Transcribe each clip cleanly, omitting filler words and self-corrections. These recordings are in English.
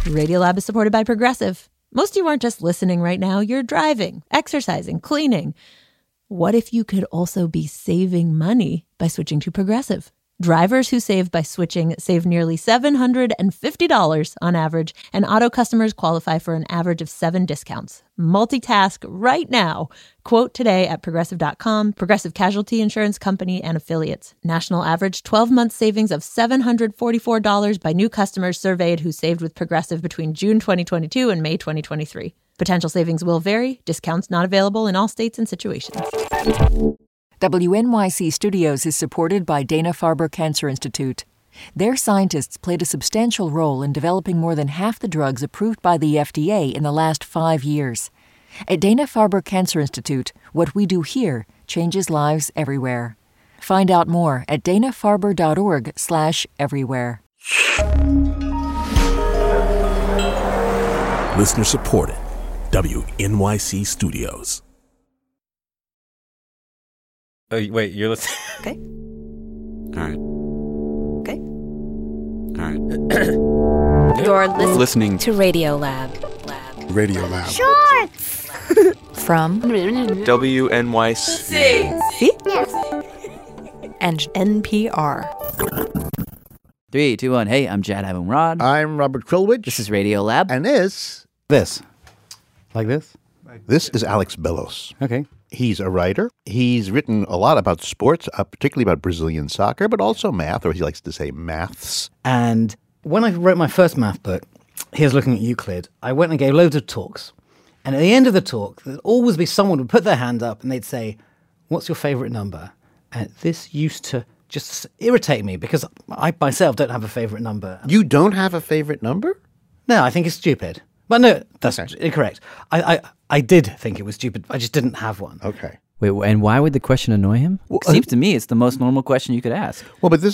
Radiolab is supported by Progressive. Most of you aren't just listening right now. You're driving, exercising, cleaning. What if you could also be saving money by switching to Progressive? Drivers who save by switching save nearly $750 on average, and auto customers qualify for an average of 7 discounts. Multitask right now. Quote today at Progressive.com. Progressive Casualty Insurance Company and Affiliates. National average 12-month savings of $744 by new customers surveyed who saved with Progressive between June 2022 and May 2023. Potential savings will vary. Discounts not available in all states and situations. WNYC Studios is supported by Dana-Farber Cancer Institute. Their scientists played a substantial role in developing more than half the drugs approved by the FDA in the last 5 years. At Dana-Farber Cancer Institute, what we do here changes lives everywhere. Find out more at danafarber.org/everywhere. Listener supported. WNYC Studios. Oh, wait, you're listening? Okay. All right. Okay. All right. You're Listening to Radiolab. Radiolab. Shorts! From WNYC. See? Yes. And NPR. 3, 2, 1. Hey, I'm Jad Abumrad. I'm Robert Krulwich. This is Radiolab. And this Like this? is Alex Bellos. Okay. He's a writer. He's written a lot about sports, particularly about Brazilian soccer, but also math, or he likes to say maths. And when I wrote my first math book, here's looking at Euclid, I went and gave loads of talks. And at the end of the talk, there'd always be someone who would put their hand up and they'd say, "What's your favorite number?" And this used to just irritate me because I myself don't have a favorite number. You don't have a favorite number? No, I think it's stupid. But no, that's incorrect. I did think it was stupid. I just didn't have one. Okay. Wait, and why would the question annoy him? Well, Seems to me it's the most normal question you could ask. Well, but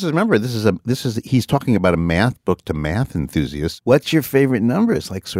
he's talking about a math book to math enthusiasts. What's your favorite number? It's like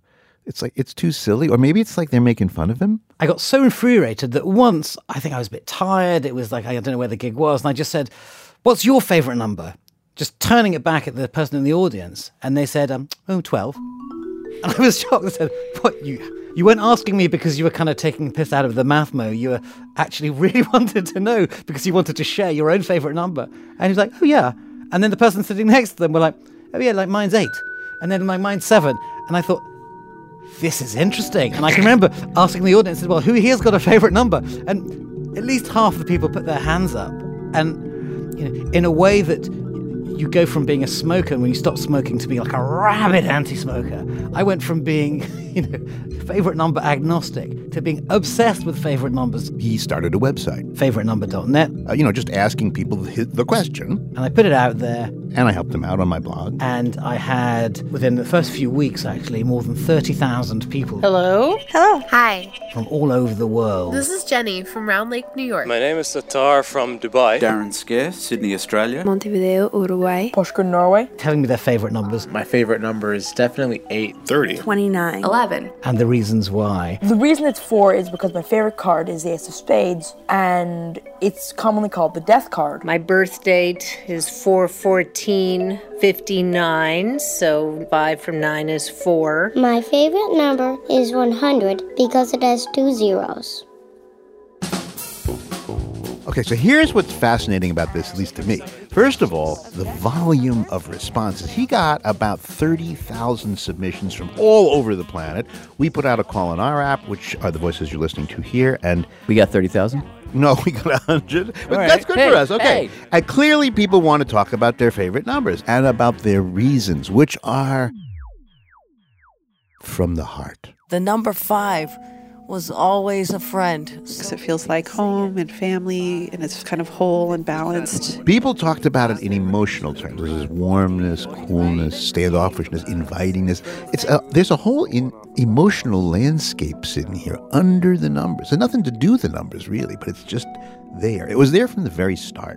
it's too silly. Or maybe it's like they're making fun of him. I got so infuriated that once, I think I was a bit tired. It was like, I don't know where the gig was. And I just said, "What's your favorite number?" Just turning it back at the person in the audience. And they said, 12. And I was shocked. I said, "What, you weren't asking me because you were kind of taking the piss out of the math mo. You were actually really wanted to know because you wanted to share your own favorite number." And he was like, "Oh, yeah." And then the person sitting next to them were like, "Oh, yeah, like mine's 8. And then like mine's 7. And I thought, this is interesting. And I can remember asking the audience, well, who here's got a favorite number? And at least half of the people put their hands up. And in a way that you go from being a smoker when you stop smoking to being like a rabid anti-smoker. I went from being, favorite number agnostic to being obsessed with favorite numbers. He started a website. Favouritenumber.net. Just asking people the question. And I put it out there. And I helped him out on my blog. And I had, within the first few weeks, actually, more than 30,000 people. Hello? Hello. Hi. From all over the world. This is Jenny from Round Lake, New York. My name is Tatar from Dubai. Darren Scare, Sydney, Australia. Montevideo, Uruguay. Porsgrunn, Norway. Telling me their favourite numbers. My favorite number is definitely 8. 30. 29. 11. And the reasons why. The reason it's 4 is because my favorite card is the Ace of Spades, and it's commonly called the Death card. My birth date is 4/14/59, so 5 from 9 is 4. My favorite number is 100 because it has 2 zeros. Okay, so here's what's fascinating about this, at least to me. First of all, the volume of responses. He got about 30,000 submissions from all over the planet. We put out a call in our app, which are the voices you're listening to here, and we got 30,000? No, we got 100. But right. That's good for us. Okay. Hey. And clearly people want to talk about their favorite numbers and about their reasons, which are from the heart. The number 5 was always a friend. Because it feels like home and family, and it's kind of whole and balanced. People talked about it in emotional terms. There's warmness, coolness, standoffishness, invitingness. There's a whole emotional landscape sitting here under the numbers. There's nothing to do with the numbers, really, but it's just there. It was there from the very start.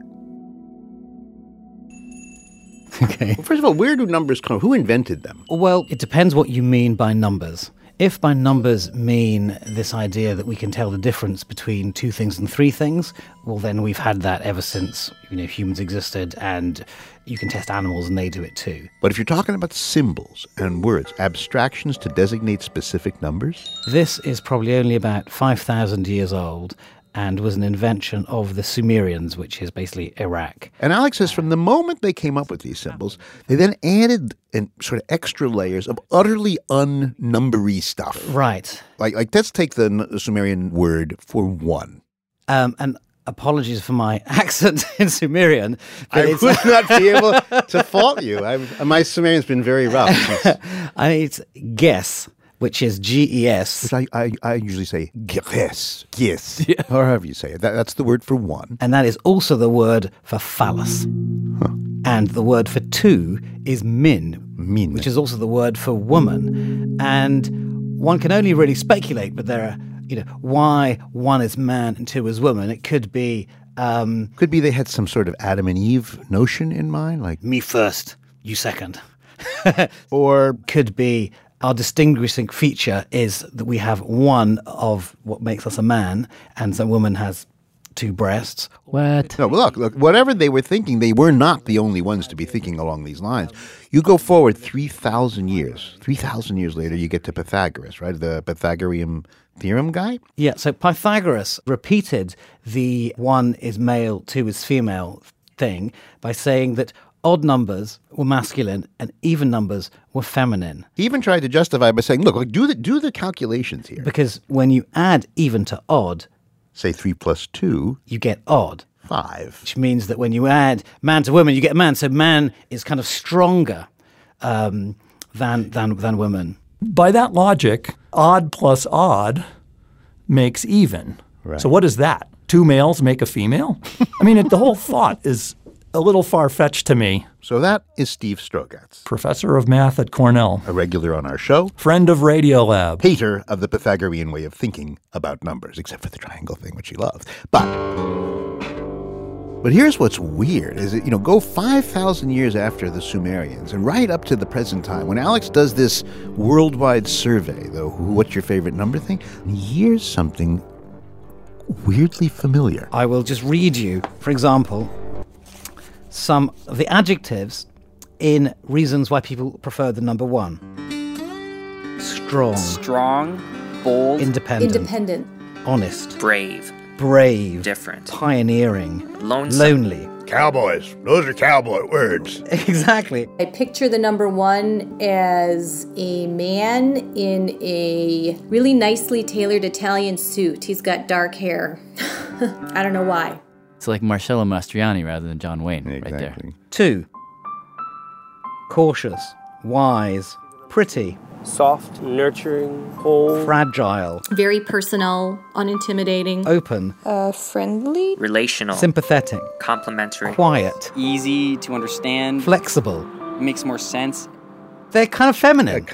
Okay. Well, first of all, where do numbers come? Who invented them? Well, it depends what you mean by numbers. If by numbers mean this idea that we can tell the difference between 2 things and 3 things, well, then we've had that ever since humans existed, and you can test animals and they do it too. But if you're talking about symbols and words, abstractions to designate specific numbers? This is probably only about 5,000 years old and was an invention of the Sumerians, which is basically Iraq. And Alex says from the moment they came up with these symbols, they then added sort of extra layers of utterly unnumbery stuff. Right. Like let's take the Sumerian word for 1. And apologies for my accent in Sumerian. I would not be able to fault you. My Sumerian's been very rough. It's guess, which is GES. Which I usually say guess, or however you say it. That's the word for 1. And that is also the word for phallus. Huh. And the word for 2 is min, which is also the word for woman. And one can only really speculate, but there are, why 1 is man and 2 is woman. It could be... could be they had some sort of Adam and Eve notion in mind, like... Me first, you second. Or could be... Our distinguishing feature is that we have 1 of what makes us a man, and the woman has 2 breasts. What? No, look, whatever they were thinking, they were not the only ones to be thinking along these lines. You go forward 3,000 years. 3,000 years later, you get to Pythagoras, right? The Pythagorean theorem guy? Yeah, so Pythagoras repeated the 1 is male, 2 is female thing by saying that odd numbers were masculine and even numbers were feminine. He even tried to justify by saying, look, do the calculations here. Because when you add even to odd... Say 3 plus 2... You get odd. 5. Which means that when you add man to woman, you get man. So man is kind of stronger than women. By that logic, odd plus odd makes even. Right. So what is that? 2 males make a female? I mean, the whole thought is a little far-fetched to me. So that is Steve Strogatz. Professor of math at Cornell. A regular on our show. Friend of Radiolab. Hater of the Pythagorean way of thinking about numbers, except for the triangle thing, which he loves. But here's what's weird, is that, go 5,000 years after the Sumerians and right up to the present time, when Alex does this worldwide survey, the what's your favorite number thing, here's something weirdly familiar. I will just read you, for example... some of the adjectives in reasons why people prefer the number 1. Strong. Bold. Independent. Honest. Brave. Different. Pioneering. Lonely. Cowboys. Those are cowboy words. Exactly. I picture the number 1 as a man in a really nicely tailored Italian suit. He's got dark hair. I don't know why. It's like Marcello Mastroianni rather than John Wayne, right there. 2. Cautious, wise, pretty. Soft, nurturing, whole. Fragile. Very personal, unintimidating. Open. Friendly. Relational. Sympathetic. Complimentary. Quiet. Easy to understand. Flexible. Makes more sense. They're kind of feminine.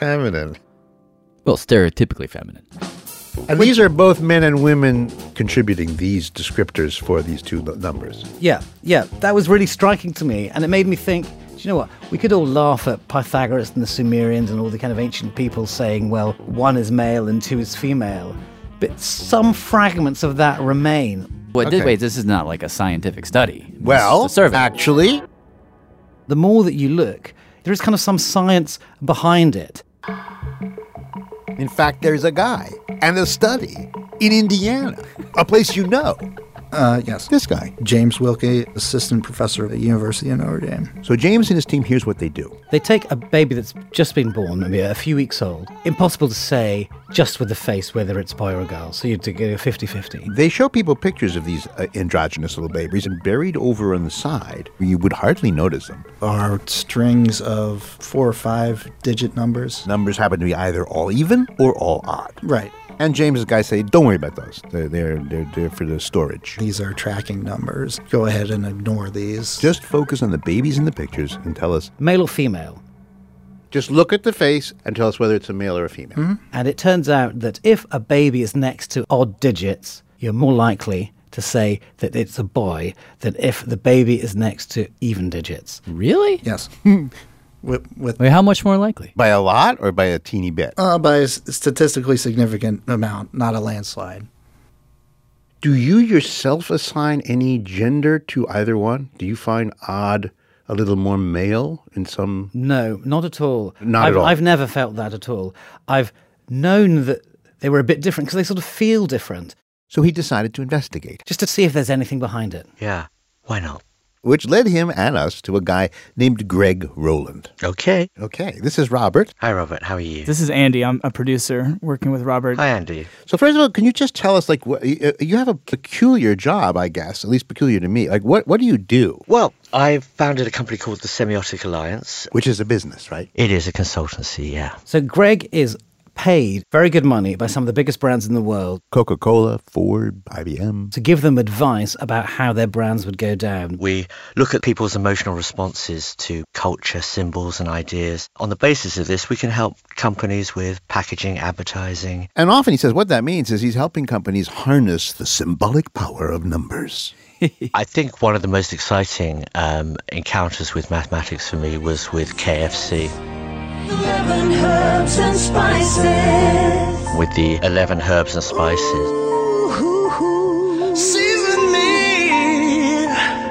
Well, stereotypically feminine. And these are both men and women contributing these descriptors for these 2 numbers. Yeah, that was really striking to me. And it made me think, do you know what? We could all laugh at Pythagoras and the Sumerians and all the kind of ancient people saying, well, 1 is male and 2 is female. But some fragments of that remain. Wait, this is not like a scientific study. Well, it's a survey. Actually, the more that you look, there is kind of some science behind it. In fact, there's a guy and a study in Indiana, a place you know. Yes. This guy. James Wilkie, assistant professor at the University of Notre Dame. So James and his team, here's what they do. They take a baby that's just been born, maybe a few weeks old. Impossible to say just with the face whether it's boy or girl, so you have to get a 50-50. They show people pictures of these androgynous little babies, and buried over on the side, you would hardly notice them, are strings of 4 or 5 digit numbers. Numbers happen to be either all even or all odd. Right. And James's guys say, don't worry about those. They're for the storage. These are tracking numbers. Go ahead and ignore these. Just focus on the babies in the pictures and tell us. Male or female? Just look at the face and tell us whether it's a male or a female. Mm-hmm. And it turns out that if a baby is next to odd digits, you're more likely to say that it's a boy than if the baby is next to even digits. Really? Yes. With Wait, how much more likely? By a lot or by a teeny bit? by a statistically significant amount, not a landslide. Do you yourself assign any gender to either one? Do you find odd a little more male in some? No, not at all. At all. I've never felt that at all. I've known that they were a bit different because they sort of feel different. So he decided to investigate. Just to see if there's anything behind it. Yeah, why not? Which led him and us to a guy named Greg Rowland. Okay. Okay, this is Robert. Hi, Robert. How are you? This is Andy. I'm a producer working with Robert. Hi, Andy. So first of all, can you just tell us, like, you have a peculiar job, I guess, at least peculiar to me. Like, what do you do? Well, I founded a company called the Semiotic Alliance. Which is a business, right? It is a consultancy, yeah. So Greg is paid very good money by some of the biggest brands in the world. Coca-Cola, Ford, IBM. To give them advice about how their brands would go down. We look at people's emotional responses to culture, symbols and ideas. On the basis of this, we can help companies with packaging, advertising. And often he says what that means is he's helping companies harness the symbolic power of numbers. I think one of the most exciting encounters with mathematics for me was with KFC. 11 herbs and spices. With the 11 herbs and spices. Season me.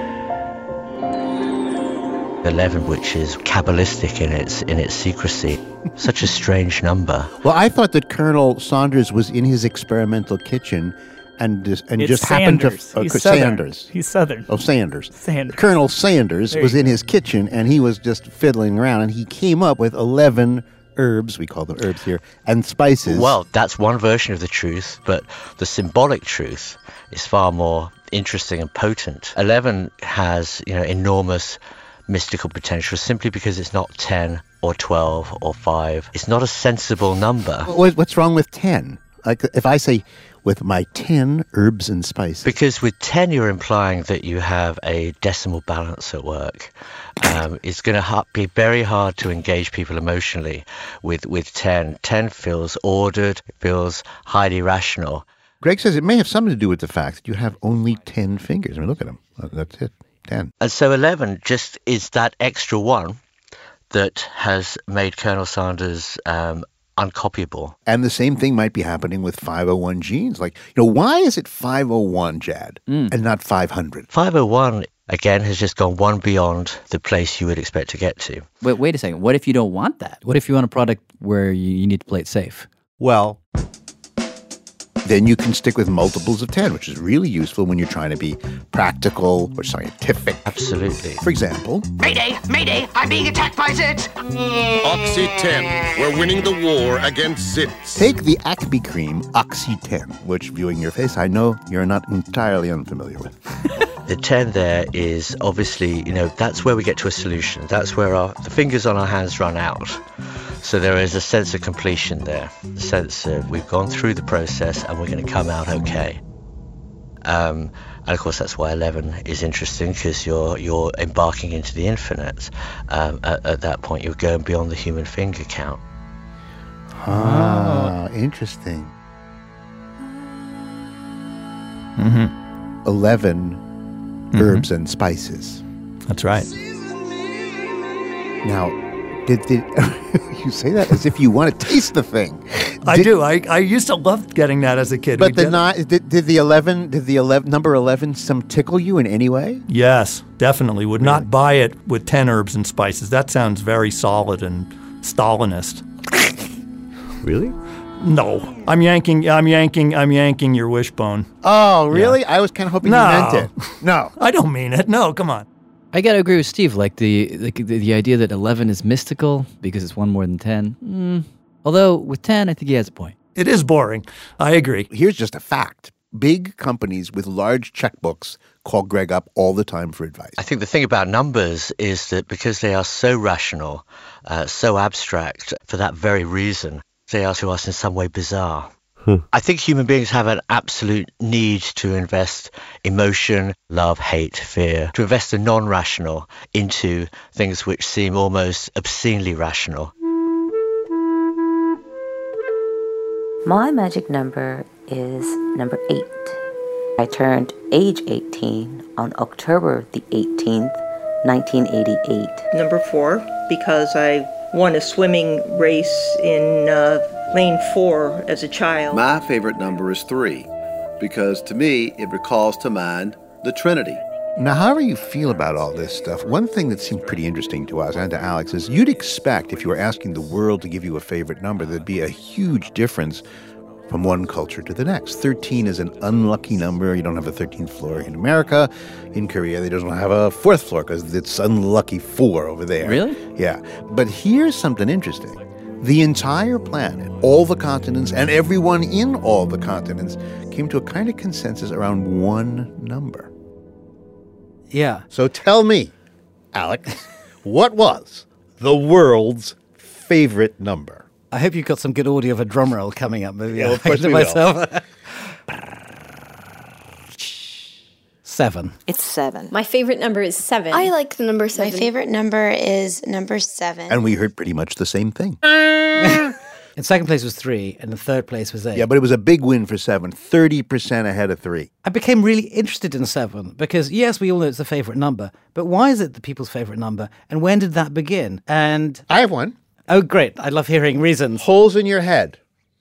11, which is Kabbalistic in its secrecy. Such a strange number. Well, I thought that Colonel Sanders was in his experimental kitchen and just happened to Sanders. He's Southern. Oh, Sanders. Sanders. Colonel Sanders was in his kitchen and he was just fiddling around and he came up with 11 herbs, we call them herbs here, and spices. Well, that's one version of the truth, but the symbolic truth is far more interesting and potent. 11 has, enormous mystical potential simply because it's not 10 or 12 or 5. It's not a sensible number. What's wrong with 10? Like if I say with my 10 herbs and spices. Because with 10 you're implying that you have a decimal balance at work. It's going to be very hard to engage people emotionally with 10. 10 feels ordered, it feels highly rational. Greg says it may have something to do with the fact that you have only 10 fingers. I mean, look at them. That's it. 10. And so 11 just is that extra one that has made Colonel Sanders uncopyable. And the same thing might be happening with 501 genes. Like, why is it 501, Jad, and not 500? 501, again, has just gone one beyond the place you would expect to get to. Wait a second. What if you don't want that? What if you want a product where you need to play it safe? Well, then you can stick with multiples of 10, which is really useful when you're trying to be practical or scientific. Absolutely. For example... Mayday! Mayday! I'm being attacked by Zits! Oxy 10. We're winning the war against Zits. Take the Acme Cream Oxy 10, which, viewing your face, I know you're not entirely unfamiliar with. The 10 there is obviously, that's where we get to a solution. That's where the fingers on our hands run out. So there is a sense of completion there, a sense of we've gone through the process and we're going to come out okay. And of course that's why 11 is interesting, because you're embarking into the infinite. At that point you're going beyond the human finger count. Interesting. 11 herbs and spices. That's right. Now, did you say that as if you want to taste the thing? I do. I used to love getting that as a kid. But did the number 11 some tickle you in any way? Yes, definitely. Would not buy it with 10 herbs and spices. That sounds very solid and Stalinist. Really? No. I'm yanking your wishbone. Oh, really? Yeah. I was kind of hoping you meant it. No. I don't mean it. No, come on. I gotta agree with Steve. Like the idea that 11 is mystical because it's one more than 10. Although with 10, I think he has a point. It is boring. I agree. Here's just a fact. Big companies with large checkbooks call Greg up all the time for advice. I think the thing about numbers is that because they are so rational, so abstract, for that very reason, they are to us in some way bizarre. I think human beings have an absolute need to invest emotion, love, hate, fear, to invest the non-rational into things which seem almost obscenely rational. My magic number is number 8. I turned age 18 on October the 18th, 1988. Number 4. because I won a swimming race in lane 4 as a child. My favorite number is 3 because to me it recalls to mind the Trinity. Now, however you feel about all this stuff, one thing that seemed pretty interesting to us and to Alex is you'd expect if you were asking the world to give you a favorite number, there'd be a huge difference from one culture to the next. 13 is an unlucky number. You don't have a 13th floor in America. In Korea, they don't have a 4th floor because it's unlucky 4 over there. Really? Yeah. But here's something interesting. The entire planet, all the continents, and everyone in all the continents came to a kind of consensus around one number. Yeah. So tell me, Alex, what was the world's favorite number? I hope you've got some good audio of a drum roll coming up. Maybe Of course we myself. 7. It's 7. My favorite number is 7. I like the number 7. My favorite number is number 7. And we heard pretty much the same thing. In second place was 3, and in third place was 8. Yeah, but it was a big win for 7, 30% ahead of 3. I became really interested in 7 because, yes, we all know it's the favorite number, but why is it the people's favorite number, and when did that begin? And I have one. Oh, great. I love hearing reasons. Holes in your head.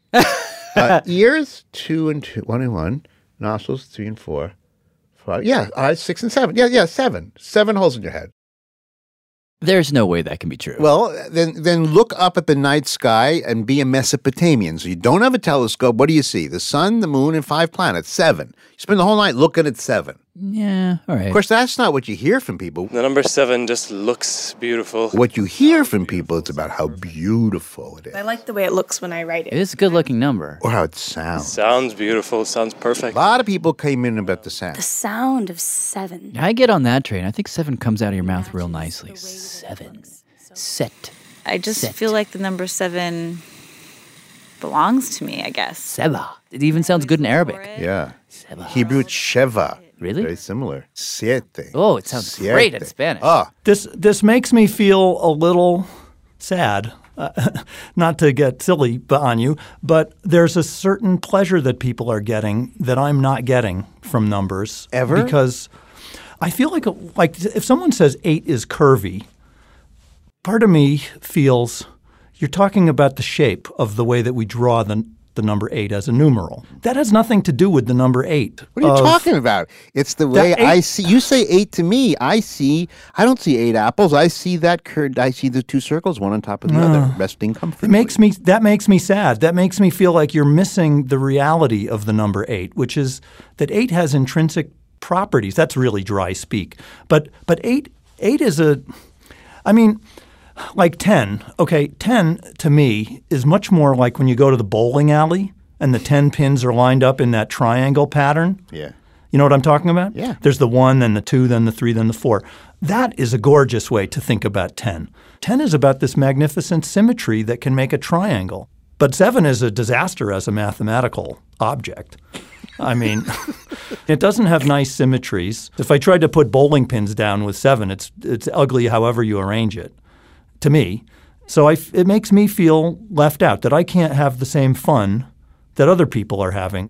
Ears, 2 and 2, 1 and 1. Nostrils, 3 and 4. 5. Yeah, eyes, 6 and 7. Yeah, 7. 7 holes in your head. There's no way that can be true. Well, then look up at the night sky and be a Mesopotamian. So you don't have a telescope. What do you see? The sun, the moon, and 5 planets. 7. You spend the whole night looking at 7. Yeah, all right. Of course, that's not what you hear from people. The number 7 just looks beautiful. What you hear from people, it's about how beautiful it is. I like the way it looks when I write it. It is a good-looking number. Or how it sounds. Sounds beautiful. Sounds perfect. A lot of people came in about the sound. The sound of 7. I get on that train. I think 7 comes out of your mouth real nicely. 7. Set. I just Set. feel like the number 7 belongs to me, I guess. Seba. It even sounds good in Arabic. Yeah. Hebrew, it's Sheva. Really? Very similar. Siete. Oh, it sounds great in Spanish. Ah. This makes me feel a little sad. Not to get silly on you, but there's a certain pleasure that people are getting that I'm not getting from numbers. Ever? Because I feel like if someone says 8 is curvy, part of me feels you're talking about the shape of the way that we draw the number 8 as a numeral. That has nothing to do with the number 8. What are you talking about? It's the way I see. You say 8 to me. I don't see 8 apples. I see that curved. I see the 2 circles, one on top of the other, resting comfortably. That makes me sad. That makes me feel like you're missing the reality of the number 8, which is that 8 has intrinsic properties. That's really dry speak. But 8 is like 10. Okay, 10 to me is much more like when you go to the bowling alley and the 10 pins are lined up in that triangle pattern. Yeah. You know what I'm talking about? Yeah. There's the 1, then the 2, then the 3, then the 4. That is a gorgeous way to think about 10. 10 is about this magnificent symmetry that can make a triangle. But 7 is a disaster as a mathematical object. I mean, it doesn't have nice symmetries. If I tried to put bowling pins down with 7, it's ugly however you arrange it, to me. So it makes me feel left out, that I can't have the same fun that other people are having.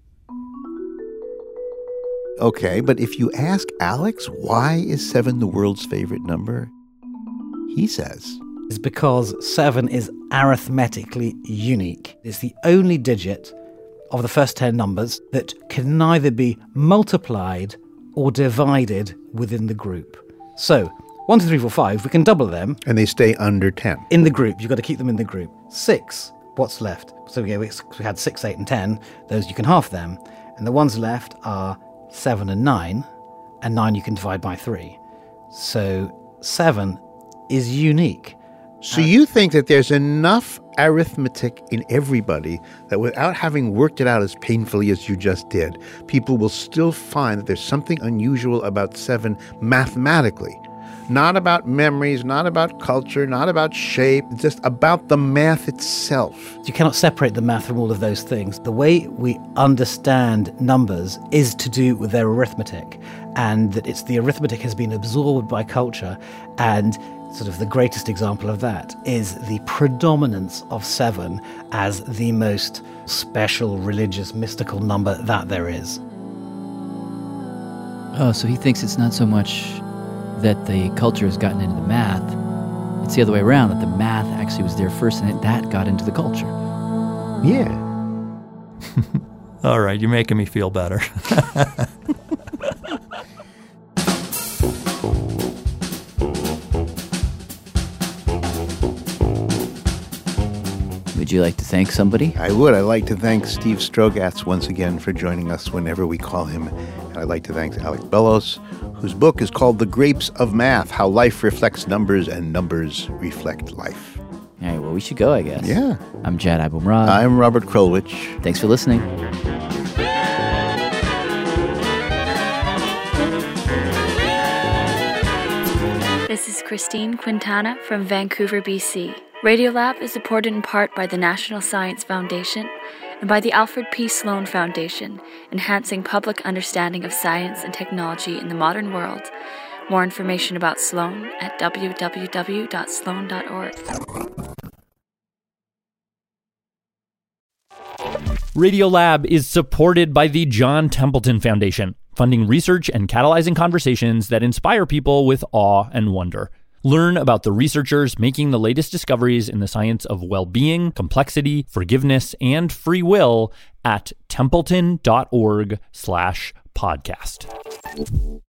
Okay, but if you ask Alex, why is 7 the world's favorite number? He says It's because 7 is arithmetically unique. It's the only digit of the first 10 numbers that can neither be multiplied or divided within the group. So 1, 2, 3, 4, 5, we can double them. And they stay under 10. In the group. You've got to keep them in the group. 6, what's left? So we had 6, 8, and 10. Those you can half them. And the ones left are 7 and 9. And 9 you can divide by 3. So 7 is unique. So you think that there's enough arithmetic in everybody that without having worked it out as painfully as you just did, people will still find that there's something unusual about 7 mathematically. Not about memories, not about culture, not about shape, just about the math itself. You cannot separate the math from all of those things. The way we understand numbers is to do with their arithmetic, and that the arithmetic has been absorbed by culture, and sort of the greatest example of that is the predominance of 7 as the most special, religious, mystical number that there is. Oh, so he thinks it's not so much that the culture has gotten into the math, it's the other way around, that the math actually was there first and that got into the culture. Yeah. All right, you're making me feel better. Would you like to thank somebody? I would. I'd like to thank Steve Strogatz once again for joining us whenever we call him. And I'd like to thank Alec Bellos, whose book is called The Grapes of Math, How Life Reflects Numbers and Numbers Reflect Life. All right, well, we should go, I guess. Yeah. I'm Jad Abumrad. I'm Robert Krulwich. Thanks for listening. This is Christine Quintana from Vancouver, BC. Radiolab is supported in part by the National Science Foundation and by the Alfred P. Sloan Foundation, enhancing public understanding of science and technology in the modern world. More information about Sloan at www.sloan.org. Radiolab is supported by the John Templeton Foundation, funding research and catalyzing conversations that inspire people with awe and wonder. Learn about the researchers making the latest discoveries in the science of well-being, complexity, forgiveness, and free will at templeton.org/podcast.